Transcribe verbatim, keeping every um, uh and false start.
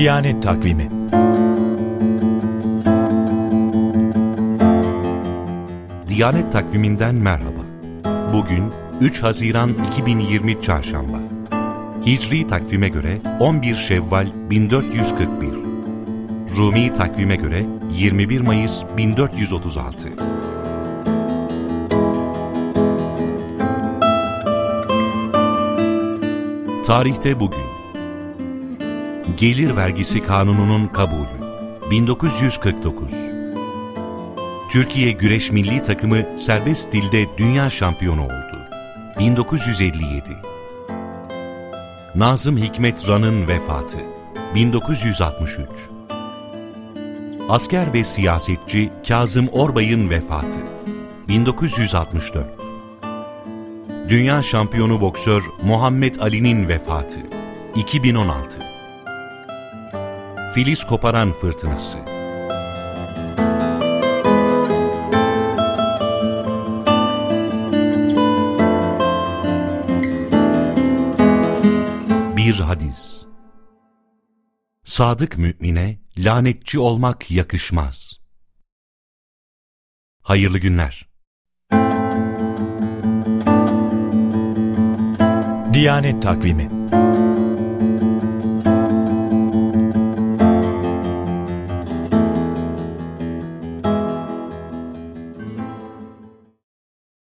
Diyanet Takvimi. Diyanet Takviminden merhaba. Bugün üç Haziran iki bin yirmi Çarşamba. Hicri takvime göre on bir Şevval bin dört yüz kırk bir. Rumi takvime göre yirmi bir Mayıs bin dört yüz otuz altı. Tarihte bugün. Gelir vergisi kanununun kabulü. bin dokuz yüz kırk dokuz. Türkiye Güreş Milli Takımı serbest stilde dünya şampiyonu oldu. bin dokuz yüz elli yedi. Nazım Hikmet Ran'ın vefatı. bin dokuz yüz altmış üç. Asker ve siyasetçi Kazım Orbay'ın vefatı. bin dokuz yüz altmış dört. Dünya şampiyonu boksör Muhammed Ali'nin vefatı. iki bin on altı. Filiz koparan fırtınası. Bir hadis. Sadık mümine lanetçi olmak yakışmaz. Hayırlı günler. Diyanet Takvimi.